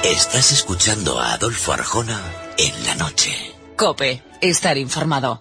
Estás escuchando a Adolfo Arjona en la noche. COPE, estar informado.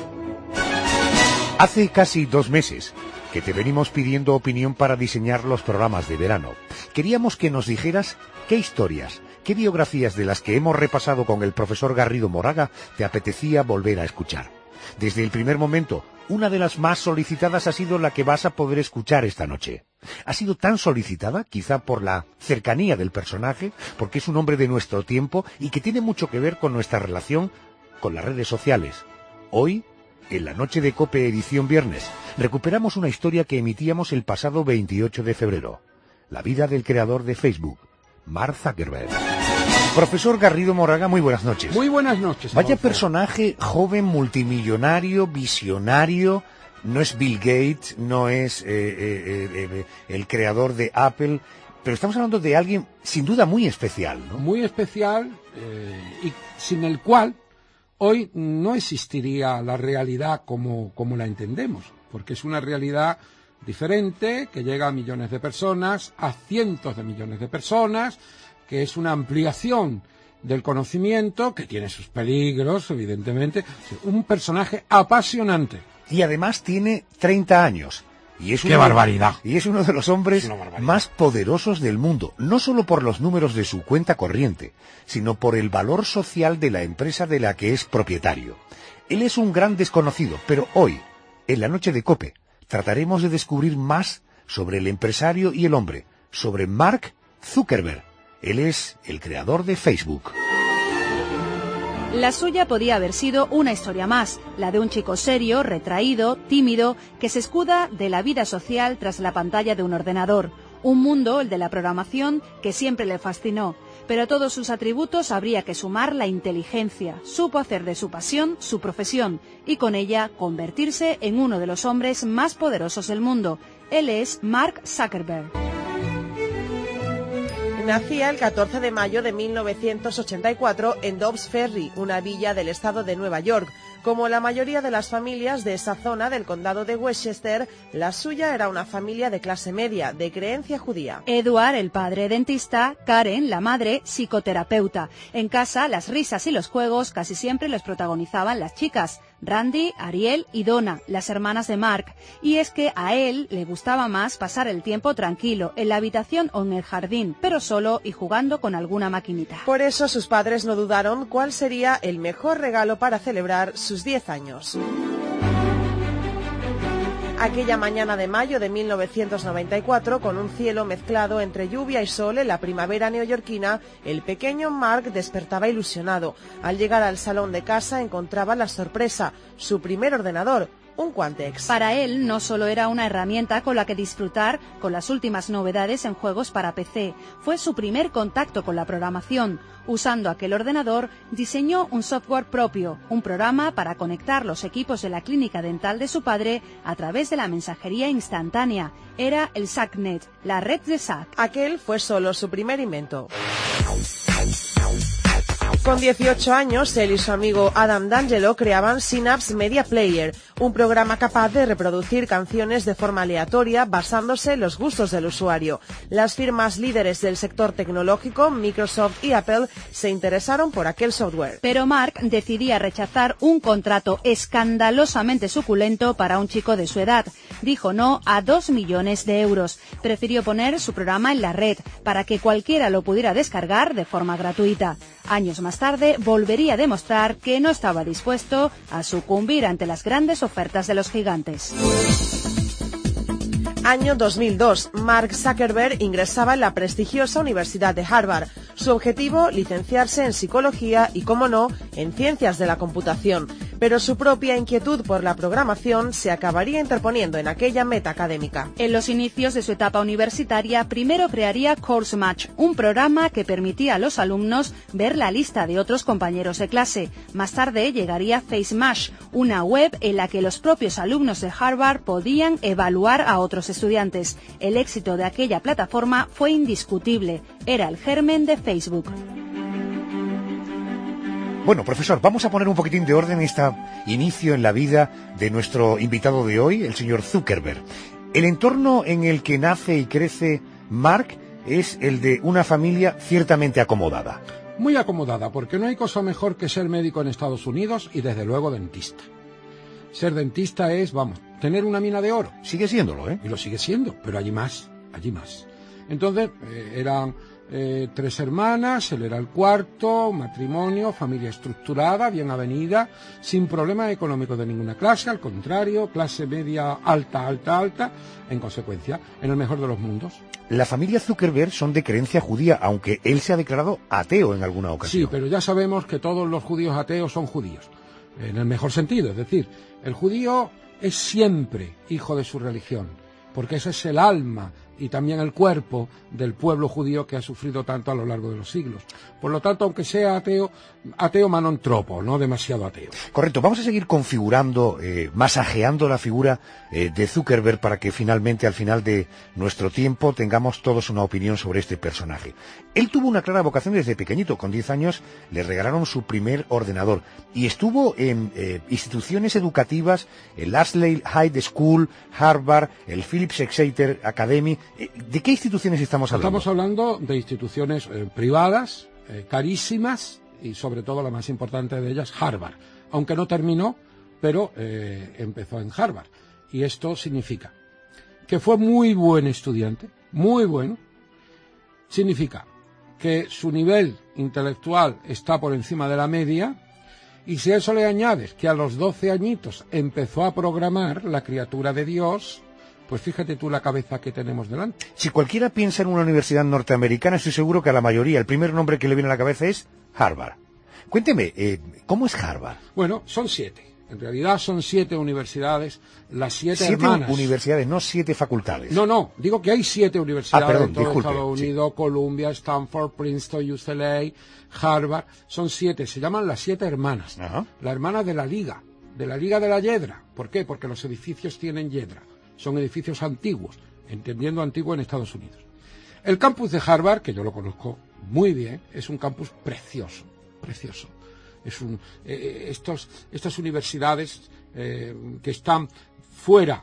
Hace casi 2 meses que te venimos pidiendo opinión para diseñar los programas de verano. Queríamos que nos dijeras qué historias, qué biografías de las que hemos repasado con el profesor Garrido Moraga te apetecía volver a escuchar. Desde el primer momento, una de las más solicitadas ha sido la que vas a poder escuchar esta noche. Ha sido tan solicitada, quizá por la cercanía del personaje, porque es un hombre de nuestro tiempo y que tiene mucho que ver con nuestra relación con las redes sociales. Hoy, en la noche de COPE edición viernes, recuperamos una historia que emitíamos el pasado 28 de febrero. La vida del creador de Facebook, Mark Zuckerberg. Profesor Garrido Moraga, muy buenas noches. Muy buenas noches. Vaya Adolfo. personaje joven, multimillonario, visionario. No es Bill Gates, no es el creador de Apple, pero estamos hablando de alguien sin duda muy especial, ¿no? Muy especial y sin el cual hoy no existiría la realidad como la entendemos, porque es una realidad diferente que llega a millones de personas, a cientos de millones de personas, que es una ampliación del conocimiento que tiene sus peligros, evidentemente. Un personaje apasionante. Y además tiene 30 años. Y es ¡Qué barbaridad! Y es uno de los hombres más poderosos del mundo, no solo por los números de su cuenta corriente, sino por el valor social de la empresa de la que es propietario. Él es un gran desconocido, pero hoy, en la noche de COPE, trataremos de descubrir más sobre el empresario y el hombre, sobre Mark Zuckerberg. Él es el creador de Facebook. La suya podía haber sido una historia más, la de un chico serio, retraído, tímido, que se escuda de la vida social tras la pantalla de un ordenador. Un mundo, el de la programación, que siempre le fascinó. Pero a todos sus atributos habría que sumar la inteligencia. Supo hacer de su pasión su profesión y con ella convertirse en uno de los hombres más poderosos del mundo. Él es Mark Zuckerberg. Nacía el 14 de mayo de 1984 en Dobbs Ferry, una villa del estado de Nueva York. Como la mayoría de las familias de esa zona del condado de Westchester, la suya era una familia de clase media, de creencia judía. Edward, el padre dentista, Karen, la madre, psicoterapeuta. En casa, las risas y los juegos casi siempre los protagonizaban las chicas. Randy, Ariel y Donna, las hermanas de Mark. Y es que a él le gustaba más pasar el tiempo tranquilo, en la habitación o en el jardín, pero solo y jugando con alguna maquinita. Por eso sus padres no dudaron cuál sería el mejor regalo para celebrar sus 10 años. Aquella mañana de mayo de 1994, con un cielo mezclado entre lluvia y sol en la primavera neoyorquina, el pequeño Mark despertaba ilusionado. Al llegar al salón de casa encontraba la sorpresa, su primer ordenador, un Quantex. Para él no solo era una herramienta con la que disfrutar con las últimas novedades en juegos para PC, fue su primer contacto con la programación. Usando aquel ordenador, diseñó un software propio, un programa para conectar los equipos de la clínica dental de su padre a través de la mensajería instantánea. Era el ZackNet, la red de Zack. Aquel fue solo su primer invento. Con 18 años, él y su amigo Adam D'Angelo creaban Synapse Media Player, un programa capaz de reproducir canciones de forma aleatoria basándose en los gustos del usuario. Las firmas líderes del sector tecnológico, Microsoft y Apple, se interesaron por aquel software. Pero Mark decidía rechazar un contrato escandalosamente suculento para un chico de su edad. Dijo no a 2 millones de euros. Prefirió poner su programa en la red para que cualquiera lo pudiera descargar de forma gratuita. Años más tarde volvería a demostrar que no estaba dispuesto a sucumbir ante las grandes ofertas de los gigantes. Año 2002, Mark Zuckerberg ingresaba en la prestigiosa Universidad de Harvard. Su objetivo, licenciarse en psicología y, como no, en ciencias de la computación. Pero su propia inquietud por la programación se acabaría interponiendo en aquella meta académica. En los inicios de su etapa universitaria, primero crearía Course Match, un programa que permitía a los alumnos ver la lista de otros compañeros de clase. Más tarde llegaría FaceMash, una web en la que los propios alumnos de Harvard podían evaluar a otros estudiantes. El éxito de aquella plataforma fue indiscutible. Era el germen de Facebook. Bueno, profesor, vamos a poner un poquitín de orden en este inicio en la vida de nuestro invitado de hoy, el señor Zuckerberg. El entorno en el que nace y crece Mark es el de una familia ciertamente acomodada. Muy acomodada, porque no hay cosa mejor que ser médico en Estados Unidos y desde luego dentista. Ser dentista es, tener una mina de oro. Sigue siéndolo, ¿eh? Y lo sigue siendo, pero allí más. Entonces, eran 3 hermanas, él era el cuarto, matrimonio, familia estructurada, bien avenida, sin problemas económicos de ninguna clase, al contrario, clase media alta, en consecuencia, en el mejor de los mundos. La familia Zuckerberg son de creencia judía, aunque él se ha declarado ateo en alguna ocasión. Sí, pero ya sabemos que todos los judíos ateos son judíos, en el mejor sentido, es decir, el judío es siempre hijo de su religión, porque ese es el alma y también el cuerpo del pueblo judío que ha sufrido tanto a lo largo de los siglos. Por lo tanto, aunque sea ateo manontropo, no demasiado ateo. Correcto, vamos a seguir configurando, masajeando la figura de Zuckerberg para que finalmente, al final de nuestro tiempo, tengamos todos una opinión sobre este personaje. Él tuvo una clara vocación desde pequeñito. Con 10 años le regalaron su primer ordenador y estuvo en instituciones educativas, el Ashley High School, Harvard, el Phillips Exeter Academy. ¿De qué instituciones estamos hablando? Estamos hablando de instituciones privadas, carísimas, y sobre todo la más importante de ellas, Harvard. Aunque no terminó, pero empezó en Harvard. Y esto significa que fue muy buen estudiante, muy bueno. Significa que su nivel intelectual está por encima de la media, y si a eso le añades que a los 12 añitos empezó a programar la criatura de Dios, pues fíjate tú la cabeza que tenemos delante. Si cualquiera piensa en una universidad norteamericana, estoy seguro que a la mayoría el primer nombre que le viene a la cabeza es Harvard. Cuénteme, ¿cómo es Harvard? Bueno, son 7. En realidad son 7 universidades, las 7 hermanas. 7 universidades, no 7 facultades. No, digo que hay 7 universidades en todo disculpe, Estados Unidos, sí. Columbia, Stanford, Princeton, UCLA, Harvard. Son 7, se llaman las 7 hermanas. Ajá. La hermana de la Liga de la Yedra. ¿Por qué? Porque los edificios tienen yedra. Son edificios antiguos, entendiendo antiguo en Estados Unidos. El campus de Harvard, que yo lo conozco muy bien, es un campus precioso. Estas universidades que están fuera,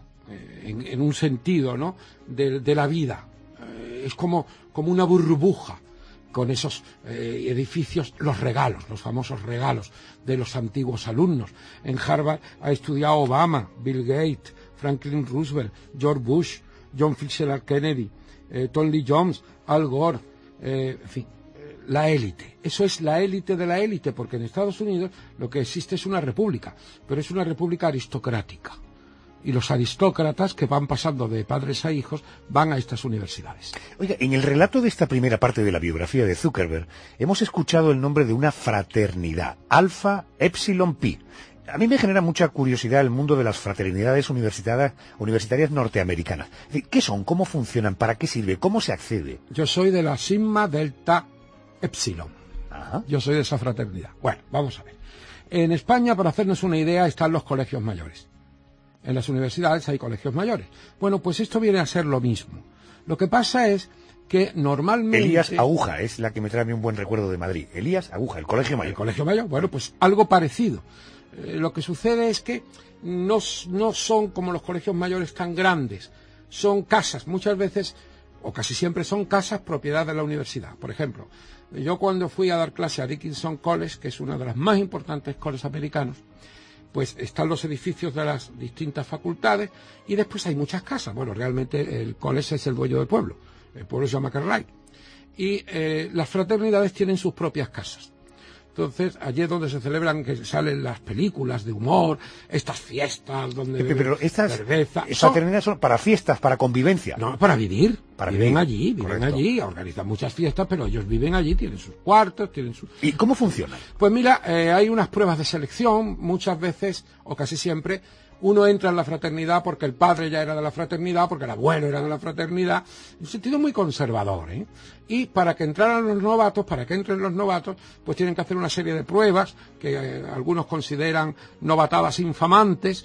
en un sentido, ¿no?, de la vida. Es como una burbuja con esos edificios, los famosos regalos de los antiguos alumnos. En Harvard ha estudiado Obama, Bill Gates, Franklin Roosevelt, George Bush, John Fitzgerald Kennedy, Tom Lee Jones, Al Gore, en fin, la élite. Eso es la élite de la élite, porque en Estados Unidos lo que existe es una república, pero es una república aristocrática. Y los aristócratas que van pasando de padres a hijos van a estas universidades. Oiga, en el relato de esta primera parte de la biografía de Zuckerberg hemos escuchado el nombre de una fraternidad, Alpha Epsilon Pi. A mí me genera mucha curiosidad el mundo de las fraternidades universitarias norteamericanas. ¿Qué son? ¿Cómo funcionan? ¿Para qué sirve? ¿Cómo se accede? Yo soy de la Sigma Delta Epsilon. Ajá. Yo soy de esa fraternidad. Bueno, vamos a ver. En España, para hacernos una idea, están los colegios mayores. En las universidades hay colegios mayores. Bueno, pues esto viene a ser lo mismo. Lo que pasa es que normalmente... Elías Aguja es la que me trae a mí un buen recuerdo de Madrid. Elías Aguja, el colegio mayor. El colegio mayor, bueno, pues algo parecido. Lo que sucede es que no son como los colegios mayores tan grandes. Son casas, muchas veces, o casi siempre son casas propiedad de la universidad. Por ejemplo, yo cuando fui a dar clase a Dickinson College, que es una de las más importantes colegios americanos, pues están los edificios de las distintas facultades y después hay muchas casas. Bueno, realmente el college es el dueño del pueblo. El pueblo se llama Carlisle. Y las fraternidades tienen sus propias casas. Entonces, allí es donde se celebran, que salen las películas de humor, estas fiestas donde pero estas cerveza. fraternidades son para fiestas, para convivencia. No, para vivir. Viven allí, Correcto. organizan muchas fiestas, pero ellos viven allí, tienen sus cuartos, tienen sus... ¿Y cómo funciona? Pues mira, hay unas pruebas de selección, muchas veces, o casi siempre, uno entra en la fraternidad porque el padre ya era de la fraternidad, porque el abuelo era de la fraternidad, en un sentido muy conservador, ¿eh? Y para que entren los novatos, pues tienen que hacer una serie de pruebas que algunos consideran novatadas infamantes,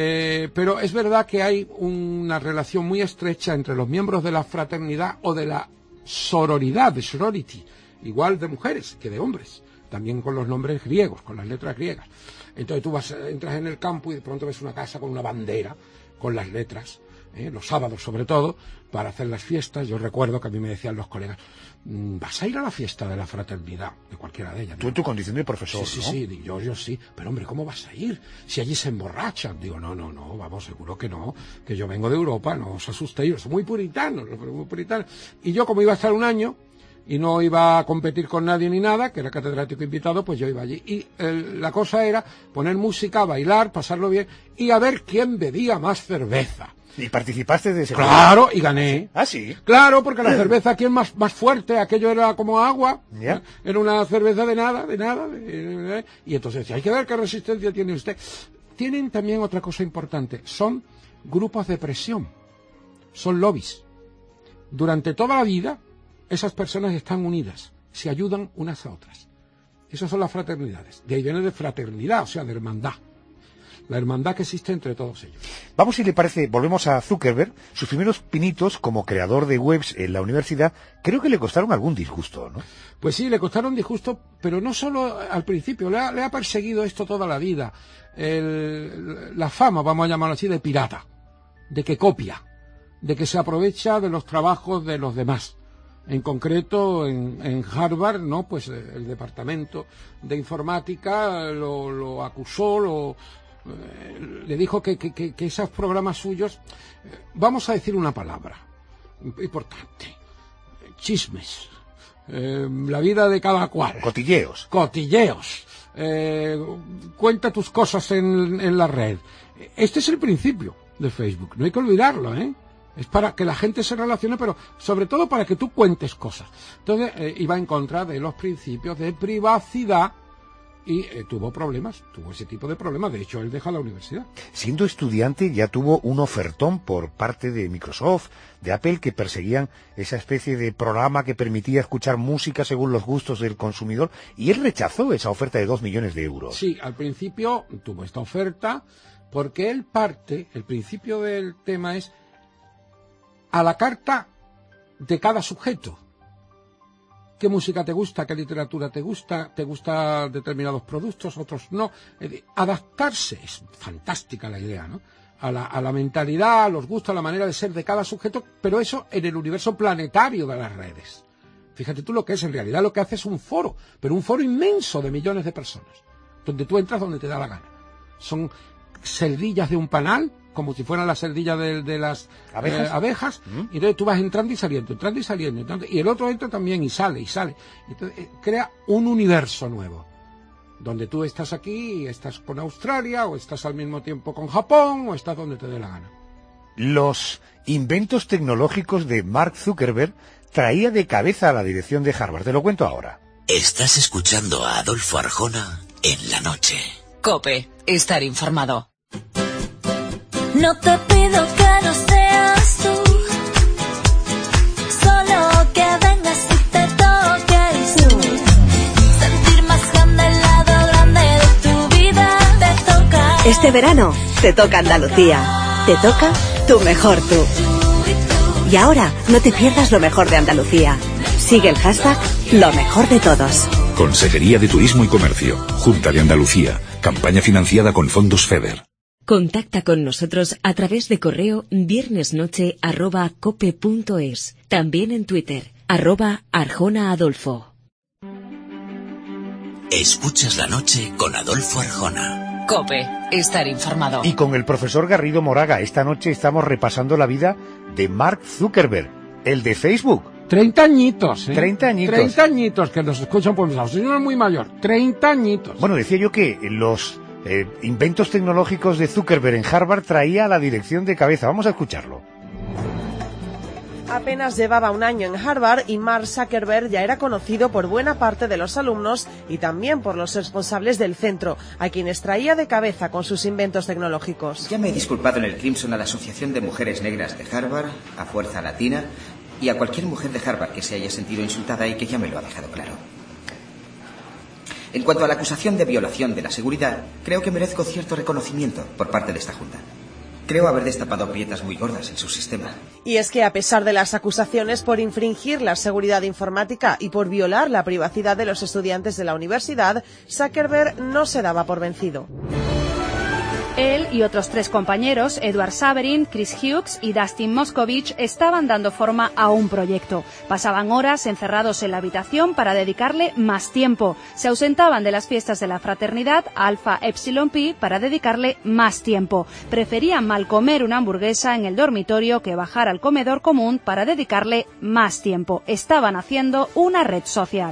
pero es verdad que hay una relación muy estrecha entre los miembros de la fraternidad o de la sororidad, de sorority, igual de mujeres que de hombres, también con los nombres griegos, con las letras griegas. Entonces tú entras en el campo y de pronto ves una casa con una bandera, con las letras los sábados sobre todo, para hacer las fiestas. Yo recuerdo que a mí me decían los colegas, ¿vas a ir a la fiesta de la fraternidad? De cualquiera de ellas. Tú en tu condición de profesor, sí, ¿no? Sí, yo sí. Pero hombre, ¿cómo vas a ir? Si allí se emborrachan. Digo, no, vamos, seguro que no. Que yo vengo de Europa, no os asustéis, yo soy muy puritano. Y yo, como iba a estar un año, y no iba a competir con nadie ni nada, que era catedrático invitado, pues yo iba allí. Y la cosa era poner música, bailar, pasarlo bien, y a ver quién bebía más cerveza. ¿Y participaste de ese juego? Claro, y gané. ¿Ah, sí? Claro, porque la cerveza aquí es más fuerte, aquello era como agua, ¿Ya? Era una cerveza de nada, y entonces decía, hay que ver qué resistencia tiene usted. Tienen también otra cosa importante, son grupos de presión, son lobbies. Durante toda la vida, esas personas están unidas, se ayudan unas a otras. Esas son las fraternidades, de ahí viene de fraternidad, o sea, de hermandad. La hermandad que existe entre todos ellos. Vamos, si le parece, volvemos a Zuckerberg. Sus primeros pinitos como creador de webs en la universidad, creo que le costaron algún disgusto, ¿no? Pues sí, le costaron disgusto, pero no solo al principio, le ha perseguido esto toda la vida. La fama, vamos a llamarlo así, de pirata, de que copia, de que se aprovecha de los trabajos de los demás. En concreto, en Harvard, ¿no? Pues el departamento de informática lo acusó, le dijo que esos programas suyos, vamos a decir una palabra importante, chismes, la vida de cada cual. Cotilleos. Cuenta tus cosas en la red. Este es el principio de Facebook, no hay que olvidarlo, ¿eh? Es para que la gente se relacione, pero sobre todo para que tú cuentes cosas. Entonces, iba en contra de los principios de privacidad y tuvo ese tipo de problemas. De hecho, él deja la universidad. Siendo estudiante ya tuvo un ofertón por parte de Microsoft, de Apple, que perseguían esa especie de programa que permitía escuchar música según los gustos del consumidor, y él rechazó esa oferta de 2 millones de euros. Sí, al principio tuvo esta oferta porque el principio del tema es a la carta de cada sujeto. ¿Qué música te gusta? ¿Qué literatura te gusta? ¿Te gustan determinados productos? Otros no. Adaptarse, es fantástica la idea, ¿no? A la mentalidad, a los gustos, a la manera de ser de cada sujeto, pero eso en el universo planetario de las redes. Fíjate tú lo que es, en realidad lo que hace es un foro, pero un foro inmenso de millones de personas, donde tú entras donde te da la gana. Son celdillas de un panal, como si fueran las celdillas de las abejas, y entonces tú vas entrando y saliendo, y el otro entra también y sale. Entonces crea un universo nuevo, donde tú estás aquí, y estás con Australia, o estás al mismo tiempo con Japón, o estás donde te dé la gana. Los inventos tecnológicos de Mark Zuckerberg traía de cabeza a la dirección de Harvard. Te lo cuento ahora. Estás escuchando a Adolfo Arjona en la noche. COPE, estar informado. No te pido que no seas tú, solo que vengas y te toques tú. Sentir más grande el lado grande de tu vida, te toca. Este verano te toca Andalucía, te toca tu mejor tú. Y ahora no te pierdas lo mejor de Andalucía. Sigue el hashtag Lo Mejor de Todos. Consejería de Turismo y Comercio, Junta de Andalucía, campaña financiada con fondos FEDER. Contacta con nosotros a través de correo viernesnoche@cope.es. También en Twitter, @ArjonaAdolfo. Escuchas la noche con Adolfo Arjona. COPE, estar informado. Y con el profesor Garrido Moraga, esta noche estamos repasando la vida de Mark Zuckerberg, el de Facebook. 30 añitos, ¿eh? 30 añitos. 30 añitos que nos escuchan por los señor es muy mayor. 30 añitos. Bueno, decía yo que los inventos tecnológicos de Zuckerberg en Harvard traía a la dirección de cabeza. Vamos a escucharlo. Apenas llevaba un año en Harvard y Mark Zuckerberg ya era conocido por buena parte de los alumnos y también por los responsables del centro, a quienes traía de cabeza con sus inventos tecnológicos. Ya me he disculpado en el Crimson a la Asociación de Mujeres Negras de Harvard, a Fuerza Latina y a cualquier mujer de Harvard que se haya sentido insultada y que ya me lo ha dejado claro. En cuanto a la acusación de violación de la seguridad, creo que merezco cierto reconocimiento por parte de esta Junta. Creo haber destapado grietas muy gordas en su sistema. Y es que a pesar de las acusaciones por infringir la seguridad informática y por violar la privacidad de los estudiantes de la universidad, Zuckerberg no se daba por vencido. Él y otros 3 compañeros, Edward Saverin, Chris Hughes y Dustin Moskovich, estaban dando forma a un proyecto. Pasaban horas encerrados en la habitación para dedicarle más tiempo. Se ausentaban de las fiestas de la fraternidad Alpha Epsilon Pi para dedicarle más tiempo. Preferían mal comer una hamburguesa en el dormitorio que bajar al comedor común para dedicarle más tiempo. Estaban haciendo una red social.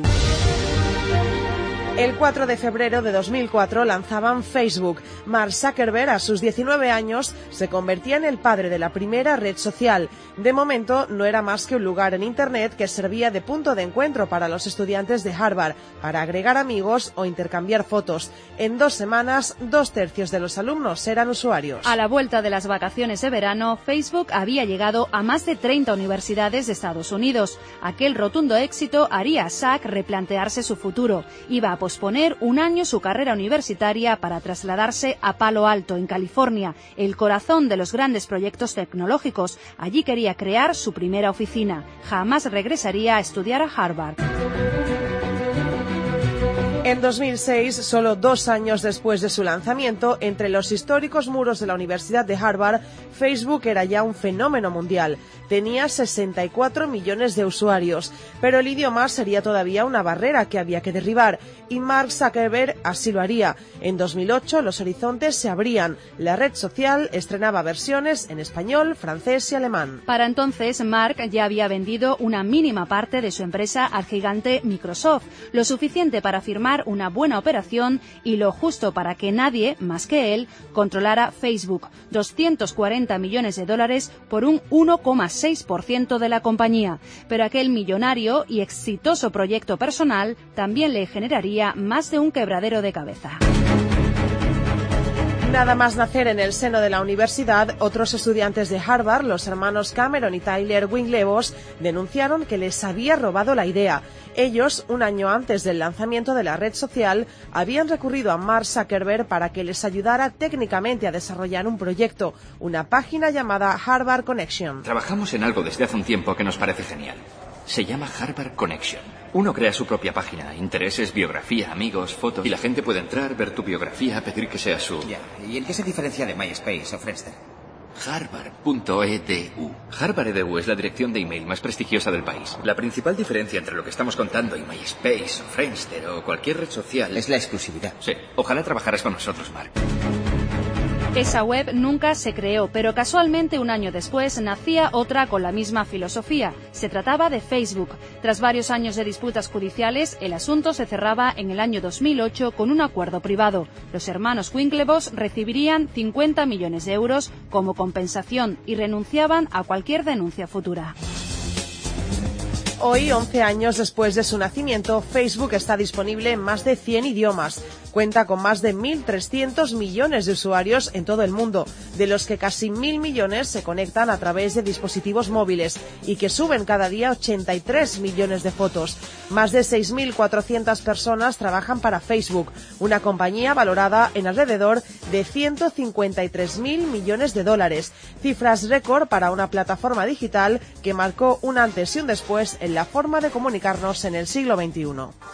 El 4 de febrero de 2004 lanzaban Facebook. Mark Zuckerberg, a sus 19 años, se convertía en el padre de la primera red social. De momento, no era más que un lugar en Internet que servía de punto de encuentro para los estudiantes de Harvard, para agregar amigos o intercambiar fotos. En 2 semanas, 2/3 de los alumnos eran usuarios. A la vuelta de las vacaciones de verano, Facebook había llegado a más de 30 universidades de Estados Unidos. Aquel rotundo éxito haría a Zuck replantearse su futuro. Iba a posponer un año su carrera universitaria para trasladarse a Palo Alto, en California, el corazón de los grandes proyectos tecnológicos. Allí quería crear su primera oficina. Jamás regresaría a estudiar a Harvard. En 2006, solo 2 años después de su lanzamiento, entre los históricos muros de la Universidad de Harvard, Facebook era ya un fenómeno mundial. Tenía 64 millones de usuarios, pero el idioma sería todavía una barrera que había que derribar, y Mark Zuckerberg así lo haría. En 2008 los horizontes se abrían. La red social estrenaba versiones en español, francés y alemán. Para entonces, Mark ya había vendido una mínima parte de su empresa al gigante Microsoft, lo suficiente para firmar una buena operación y lo justo para que nadie, más que él, controlara Facebook. 240 millones de dólares por un 1,6% de la compañía. Pero aquel millonario y exitoso proyecto personal también le generaría más de un quebradero de cabeza. Nada más nacer en el seno de la universidad, otros estudiantes de Harvard, los hermanos Cameron y Tyler Winklevoss, denunciaron que les había robado la idea. Ellos, un año antes del lanzamiento de la red social, habían recurrido a Mark Zuckerberg para que les ayudara técnicamente a desarrollar un proyecto, una página llamada Harvard Connection. Trabajamos en algo desde hace un tiempo que nos parece genial. Se llama Harvard Connection. Uno crea su propia página, intereses, biografía, amigos, fotos, y la gente puede entrar, ver tu biografía, pedir que sea su... Ya. ¿Y en qué se diferencia de MySpace o Friendster? Harvard.edu. Harvard EDU es la dirección de email más prestigiosa del país. La principal diferencia entre lo que estamos contando y MySpace o Friendster o cualquier red social es la exclusividad. Sí. Ojalá trabajaras con nosotros, Mark. Esa web nunca se creó, pero casualmente un año después nacía otra con la misma filosofía. Se trataba de Facebook. Tras varios años de disputas judiciales, el asunto se cerraba en el año 2008 con un acuerdo privado. Los hermanos Winklevoss recibirían 50 millones de euros como compensación y renunciaban a cualquier denuncia futura. Hoy, 11 años después de su nacimiento, Facebook está disponible en más de 100 idiomas. Cuenta con más de 1.300 millones de usuarios en todo el mundo, de los que casi 1.000 millones se conectan a través de dispositivos móviles y que suben cada día 83 millones de fotos. Más de 6.400 personas trabajan para Facebook, una compañía valorada en alrededor de 153.000 millones de dólares. Cifras récord para una plataforma digital que marcó un antes y un después en la forma de comunicarnos en el siglo XXI.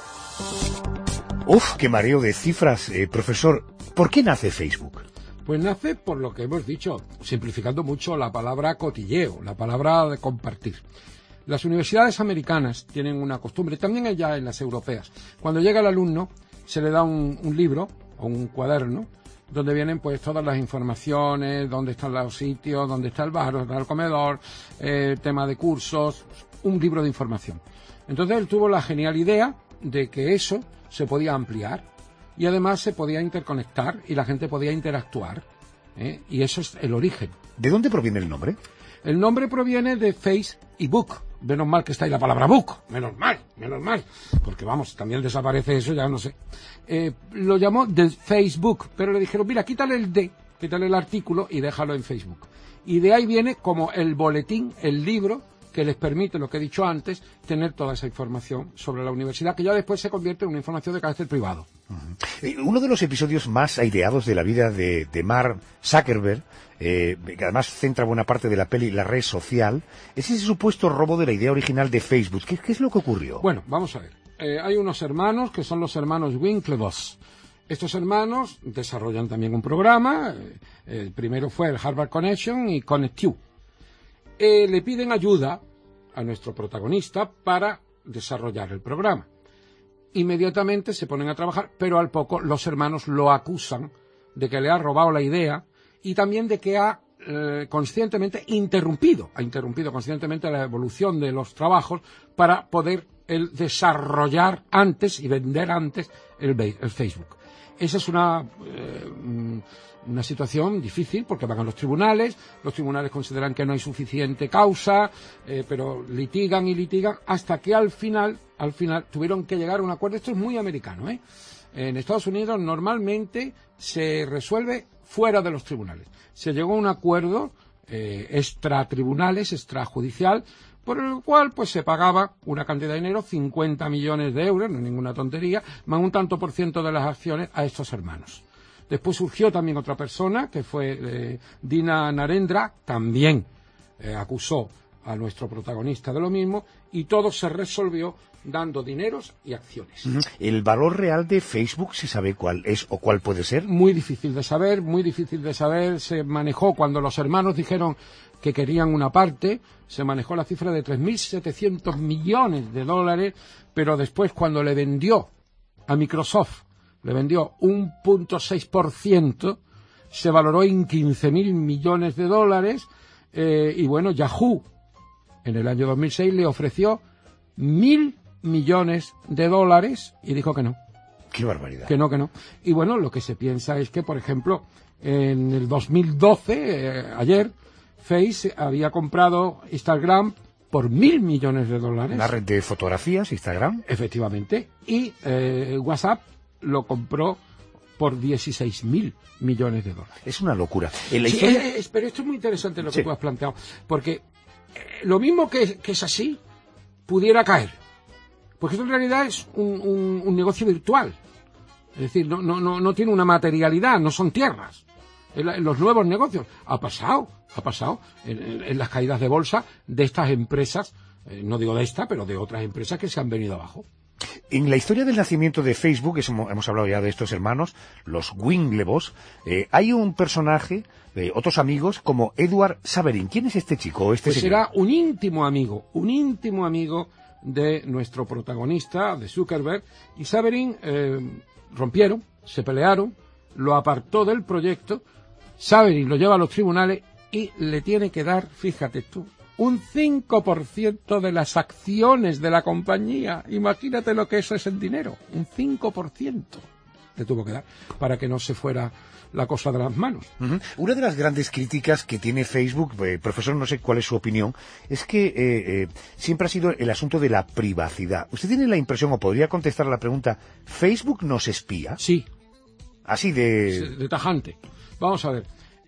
Uf, qué mareo de cifras. Profesor, ¿por qué nace Facebook? Pues nace por lo que hemos dicho, simplificando mucho la palabra cotilleo, la palabra de compartir. Las universidades americanas tienen una costumbre, también ya en las europeas. Cuando llega el alumno, se le da un libro o un cuaderno donde vienen pues todas las informaciones, dónde están los sitios, dónde está el bar, dónde está el comedor, tema de cursos, un libro de información. Entonces él tuvo la genial idea de que eso se podía ampliar y además se podía interconectar y la gente podía interactuar, y eso es el origen. ¿De dónde proviene el nombre? El nombre proviene de Face y Book. Menos mal que está ahí la palabra book, menos mal, porque vamos, también desaparece eso, ya no sé. Lo llamó de Facebook, pero le dijeron, mira, quítale el D, quítale el artículo y déjalo en Facebook. Y de ahí viene como el boletín, el libro, que les permite, lo que he dicho antes, tener toda esa información sobre la universidad, que ya después se convierte en una información de carácter privado. Uno de los episodios más aireados de la vida de Mark Zuckerberg, que además centra buena parte de la peli, la red social, es ese supuesto robo de la idea original de Facebook. ¿Qué es lo que ocurrió? Bueno, vamos a ver. Hay unos hermanos que son los hermanos Winklevoss. Estos hermanos desarrollan también un programa. El primero fue el Harvard Connection y ConnectU. Le piden ayuda a nuestro protagonista para desarrollar el programa. Inmediatamente se ponen a trabajar, pero al poco los hermanos lo acusan de que le ha robado la idea y también de que ha conscientemente interrumpido conscientemente la evolución de los trabajos para poder desarrollar antes y vender antes el Facebook. Esa es una situación difícil porque van a los tribunales consideran que no hay suficiente causa, pero litigan hasta que al final tuvieron que llegar a un acuerdo. Esto es muy americano, ¿eh? En Estados Unidos normalmente se resuelve fuera de los tribunales. Se llegó a un acuerdo extrajudicial, por el cual pues se pagaba una cantidad de dinero, 50 millones de euros, no es ninguna tontería, más un tanto por ciento de las acciones a estos hermanos. Después surgió también otra persona, que fue Dina Narendra, también acusó a nuestro protagonista de lo mismo, y todo se resolvió dando dineros y acciones. ¿El valor real de Facebook se sabe cuál es o cuál puede ser? Muy difícil de saber. Se manejó cuando los hermanos dijeron que querían una parte, se manejó la cifra de 3.700 millones de dólares, pero después cuando le vendió a Microsoft, le vendió 1.6%, se valoró en 15.000 millones de dólares, y bueno, Yahoo en el año 2006 le ofreció 1.000 millones de dólares y dijo que no. ¡Qué barbaridad! Que no. Y bueno, lo que se piensa es que, por ejemplo, en el 2012, ayer, Face había comprado Instagram por 1.000 millones de dólares. ¿Una red de fotografías, Instagram? Efectivamente. Y WhatsApp lo compró por 16.000 millones de dólares. Es una locura. Pero esto es muy interesante lo que tú has planteado, porque lo mismo que es así, pudiera caer. Porque esto en realidad es un negocio virtual. Es decir, no tiene una materialidad, no son tierras. En los nuevos negocios ha pasado en las caídas de bolsa de estas empresas, no digo de esta, pero de otras empresas que se han venido abajo. En la historia del nacimiento de Facebook, hemos hablado ya de estos hermanos, los Winklevoss, hay un personaje, otros amigos, como Edward Saverin. ¿Quién es este chico o este señor? Será un íntimo amigo de nuestro protagonista, de Zuckerberg, y Saverin rompieron, se pelearon, lo apartó del proyecto. Saverin lo lleva a los tribunales y le tiene que dar, fíjate tú, un 5% de las acciones de la compañía. Imagínate lo que eso es en dinero. Un 5% le tuvo que dar para que no se fuera la cosa de las manos. Una de las grandes críticas que tiene Facebook, profesor, no sé cuál es su opinión, es que siempre ha sido el asunto de la privacidad. ¿Usted tiene la impresión, o podría contestar a la pregunta, ¿Facebook nos espía? Sí. Así de tajante. Vamos a ver.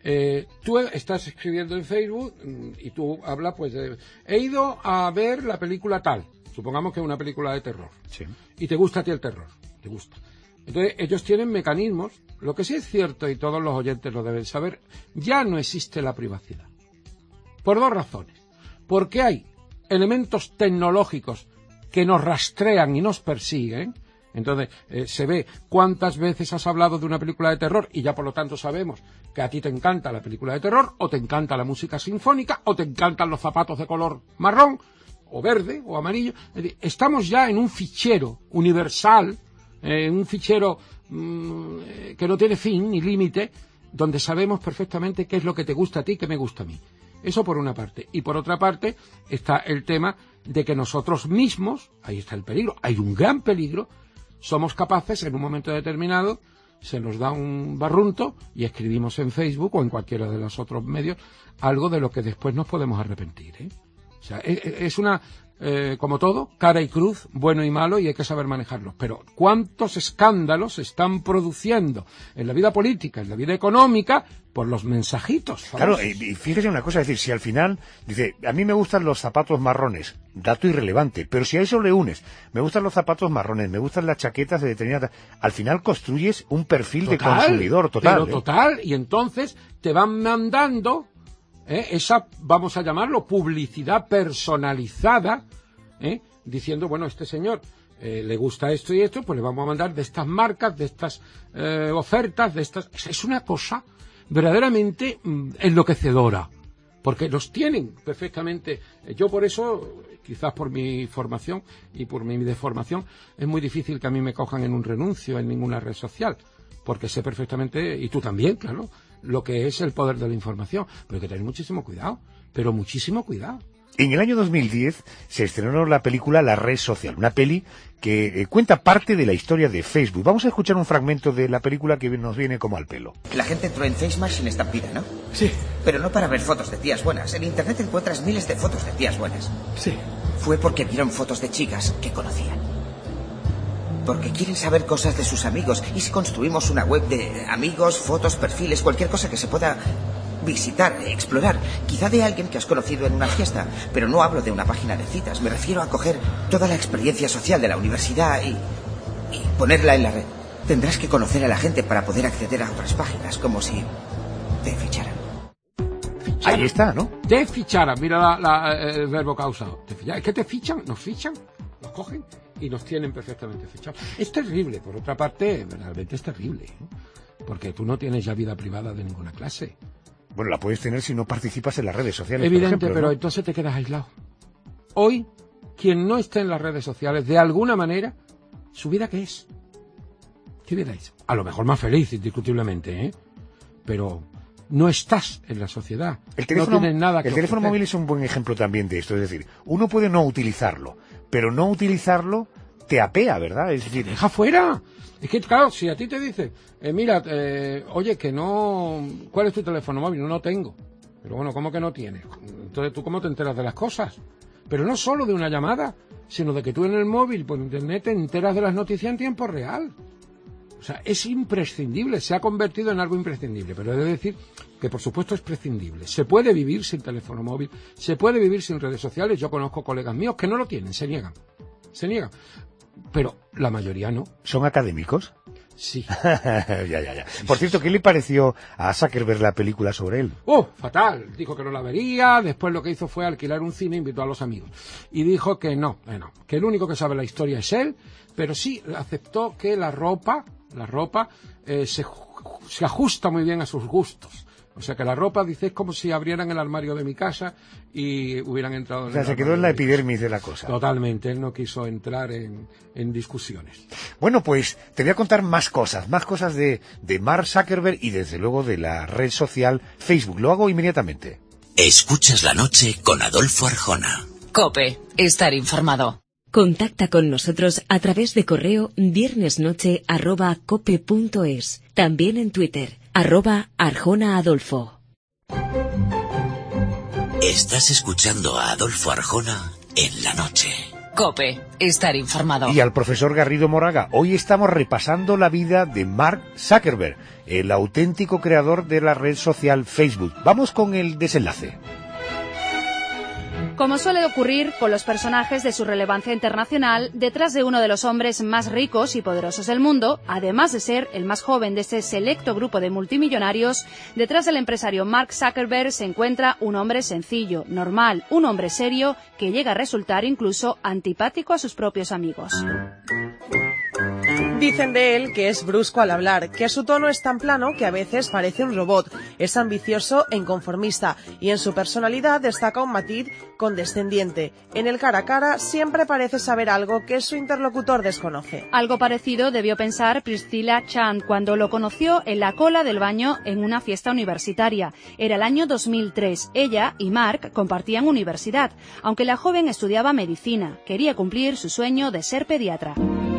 Tú estás escribiendo en Facebook y tú hablas, pues, he ido a ver la película tal. Supongamos que es una película de terror. Sí. Y te gusta a ti el terror. Te gusta. Entonces, ellos tienen mecanismos. Lo que sí es cierto, y todos los oyentes lo deben saber, ya no existe la privacidad. Por dos razones. Porque hay elementos tecnológicos que nos rastrean y nos persiguen. Entonces, se ve cuántas veces has hablado de una película de terror y ya por lo tanto sabemos que a ti te encanta la película de terror, o te encanta la música sinfónica, o te encantan los zapatos de color marrón, o verde, o amarillo. Es decir, estamos ya en un fichero universal, un fichero que no tiene fin ni límite, donde sabemos perfectamente qué es lo que te gusta a ti y qué me gusta a mí. Eso por una parte. Y por otra parte está el tema de que nosotros mismos, ahí está el peligro, hay un gran peligro, somos capaces en un momento determinado, se nos da un barrunto y escribimos en Facebook o en cualquiera de los otros medios algo de lo que después nos podemos arrepentir, ¿eh? O sea, es una, como todo, cara y cruz, bueno y malo, y hay que saber manejarlos. Pero ¿cuántos escándalos se están produciendo en la vida política, en la vida económica, por los mensajitos? Claro, y fíjese una cosa, es decir, si al final dice, a mí me gustan los zapatos marrones, dato irrelevante, pero si a eso le unes, me gustan los zapatos marrones, me gustan las chaquetas de determinadas, al final construyes un perfil de consumidor total. Pero total, y entonces te van mandando esa, vamos a llamarlo, publicidad personalizada, diciendo, bueno, este señor le gusta esto y esto, pues le vamos a mandar de estas marcas, de estas ofertas, de estas... Es una cosa verdaderamente enloquecedora, porque los tienen perfectamente. Yo por eso, quizás por mi formación y por mi deformación, es muy difícil que a mí me cojan en un renuncio en ninguna red social, porque sé perfectamente, y tú también, claro, lo que es el poder de la información. Pero hay que tener muchísimo cuidado, pero muchísimo cuidado. En el año 2010 se estrenó la película La Red Social, una peli que cuenta parte de la historia de Facebook. Vamos a escuchar un fragmento de la película que nos viene como al pelo. La gente entró en FaceMash sin estampida, ¿no? Sí. Pero no para ver fotos de tías buenas. En Internet encuentras miles de fotos de tías buenas. Sí. Fue porque vieron fotos de chicas que conocían. Porque quieren saber cosas de sus amigos. Y si construimos una web de amigos, fotos, perfiles, cualquier cosa que se pueda visitar, explorar, quizá de alguien que has conocido en una fiesta, pero no hablo de una página de citas, me refiero a coger toda la experiencia social de la universidad y ponerla en la red. Tendrás que conocer a la gente para poder acceder a otras páginas, como si te ficharan. Ahí está, ¿no? Te ficharan, mira el verbo causado. Es que te fichan, nos cogen y nos tienen perfectamente fichados. Es terrible, por otra parte, realmente es terrible, ¿no? Porque tú no tienes ya vida privada de ninguna clase. Bueno, la puedes tener si no participas en las redes sociales. Evidente, por ejemplo, pero ¿no? entonces te quedas aislado. Hoy, quien no esté en las redes sociales, de alguna manera, ¿su vida qué es? ¿Qué vida es? A lo mejor más feliz, indiscutiblemente, ¿eh? Pero no estás en la sociedad. El teléfono, no tienes nada que el teléfono ofrecer. móvil es un buen ejemplo también de esto. Es decir, uno puede no utilizarlo, pero no utilizarlo te apea, ¿verdad? Es decir, deja fuera. Es que, claro, si a ti te dicen, mira, oye, que no... ¿Cuál es tu teléfono móvil? No tengo. Pero bueno, ¿cómo que no tienes? Entonces, ¿tú cómo te enteras de las cosas? Pero no solo de una llamada, sino de que tú en el móvil, por internet, te enteras de las noticias en tiempo real. O sea, es imprescindible, se ha convertido en algo imprescindible, pero he de decir que por supuesto es prescindible. Se puede vivir sin teléfono móvil, se puede vivir sin redes sociales. Yo conozco colegas míos que no lo tienen, se niegan. Pero la mayoría no. ¿Son académicos? Sí. Ya. Por cierto, ¿qué le pareció a Zuckerberg la película sobre él? Fatal. Dijo que no la vería, después lo que hizo fue alquilar un cine e invitó a los amigos. Y dijo que no, que el único que sabe la historia es él, pero sí aceptó que la ropa se ajusta muy bien a sus gustos. O sea que la ropa, dice, es como si abrieran el armario de mi casa y hubieran entrado en el armario. Se quedó en la epidermis de la cosa. Totalmente, él no quiso entrar en discusiones. Bueno, pues te voy a contar más cosas de Mark Zuckerberg y desde luego de la red social Facebook. Lo hago inmediatamente. Escuchas la noche con Adolfo Arjona. COPE, estar informado. Contacta con nosotros a través de correo viernesnoche@cope.es. También en Twitter, @ArjonaAdolfo. Estás escuchando a Adolfo Arjona en la noche. COPE, estar informado. Y al profesor Garrido Moraga. Hoy estamos repasando la vida de Mark Zuckerberg, el auténtico creador de la red social Facebook. Vamos con el desenlace. Como suele ocurrir con los personajes de su relevancia internacional, detrás de uno de los hombres más ricos y poderosos del mundo, además de ser el más joven de ese selecto grupo de multimillonarios, detrás del empresario Mark Zuckerberg se encuentra un hombre sencillo, normal, un hombre serio que llega a resultar incluso antipático a sus propios amigos. Dicen de él que es brusco al hablar, que su tono es tan plano que a veces parece un robot, es ambicioso e inconformista y en su personalidad destaca un matiz condescendiente. En el cara a cara siempre parece saber algo que su interlocutor desconoce. Algo parecido debió pensar Priscilla Chand cuando lo conoció en la cola del baño en una fiesta universitaria. Era el año 2003. Ella y Mark compartían universidad, aunque la joven estudiaba medicina. Quería cumplir su sueño de ser pediatra.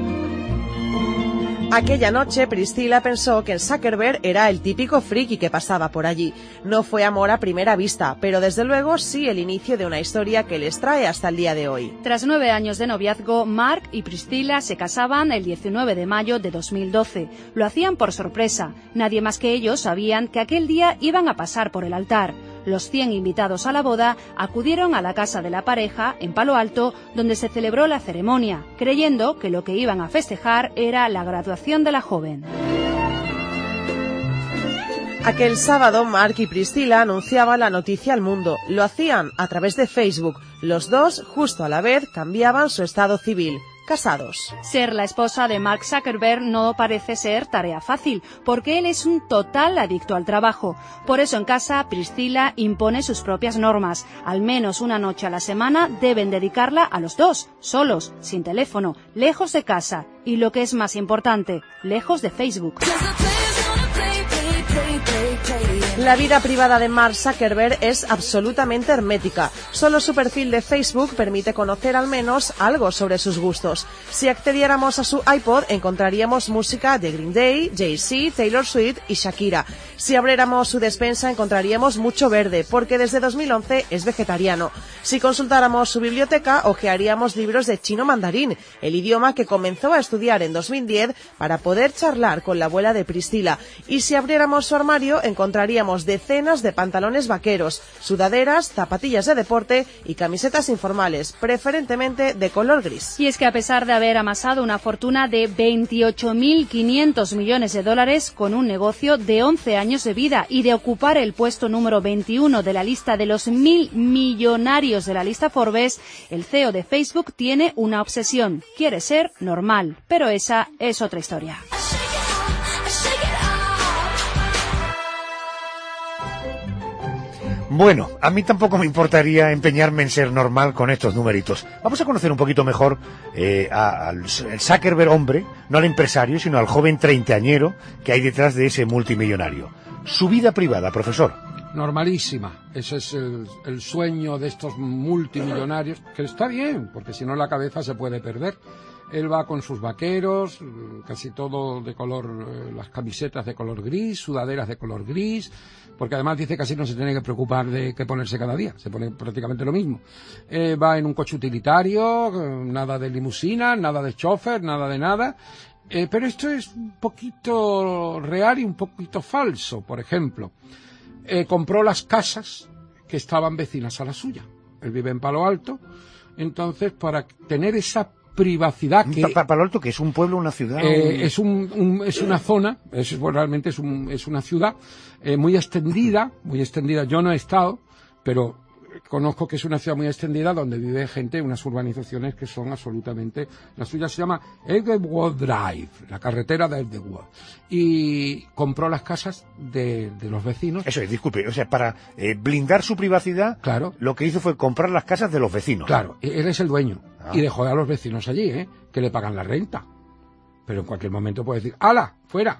Aquella noche Priscilla pensó que Zuckerberg era el típico friki que pasaba por allí. No fue amor a primera vista, pero desde luego sí el inicio de una historia que les trae hasta el día de hoy. Tras 9 años de noviazgo, Mark y Priscilla se casaban el 19 de mayo de 2012. Lo hacían por sorpresa. Nadie más que ellos sabían que aquel día iban a pasar por el altar. Los 100 invitados a la boda acudieron a la casa de la pareja en Palo Alto, donde se celebró la ceremonia, creyendo que lo que iban a festejar era la graduación de la joven. Aquel sábado, Mark y Priscilla anunciaban la noticia al mundo. Lo hacían a través de Facebook. Los dos, justo a la vez, cambiaban su estado civil. casados. Ser la esposa de Mark Zuckerberg no parece ser tarea fácil, porque él es un total adicto al trabajo. Por eso en casa, Priscila impone sus propias normas. Al menos una noche a la semana deben dedicarla a los dos, solos, sin teléfono, lejos de casa y, lo que es más importante, lejos de Facebook. La vida privada de Mark Zuckerberg es absolutamente hermética. Solo su perfil de Facebook permite conocer al menos algo sobre sus gustos. Si accediéramos a su iPod, encontraríamos música de Green Day, Jay-Z, Taylor Swift y Shakira. Si abriéramos su despensa, encontraríamos mucho verde, porque desde 2011 es vegetariano. Si consultáramos su biblioteca, hojearíamos libros de chino mandarín, el idioma que comenzó a estudiar en 2010 para poder charlar con la abuela de Priscila. Y si abriéramos su armario, encontraríamos decenas de pantalones vaqueros, sudaderas, zapatillas de deporte y camisetas informales, preferentemente de color gris. Y es que a pesar de haber amasado una fortuna de 28.500 millones de dólares con un negocio de 11 años de vida y de ocupar el puesto número 21 de la lista de los 1.000 millonarios de la lista Forbes, el CEO de Facebook tiene una obsesión: quiere ser normal. Pero esa es otra historia. Bueno, a mí tampoco me importaría empeñarme en ser normal con estos numeritos. Vamos a conocer un poquito mejor al Zuckerberg hombre, no al empresario, sino al joven treintañero que hay detrás de ese multimillonario. Su vida privada, profesor. Normalísima. Ese es el sueño de estos multimillonarios, que está bien, porque si no la cabeza se puede perder. Él va con sus vaqueros, casi todo de color, las camisetas de color gris, sudaderas de color gris, porque además dice que así no se tiene que preocupar de qué ponerse cada día, se pone prácticamente lo mismo. Va en un coche utilitario, nada de limusina, nada de chofer, nada de nada. Pero esto es un poquito real y un poquito falso. Por ejemplo, compró las casas que estaban vecinas a la suya. Él vive en Palo Alto, entonces para tener esa privacidad que Palo Alto, que es un pueblo, una ciudad, es una zona, realmente es una ciudad muy extendida. Yo no he estado, pero conozco que es una ciudad muy extendida donde vive gente, unas urbanizaciones que son absolutamente, la suya se llama Edgewood Drive, la carretera de Edgewood, y compró las casas de los vecinos. Eso es, disculpe, o sea, para blindar su privacidad, claro, lo que hizo fue comprar las casas de los vecinos. Claro, él es el dueño, y dejó a los vecinos allí, que le pagan la renta, pero en cualquier momento puede decir, ¡hala, fuera!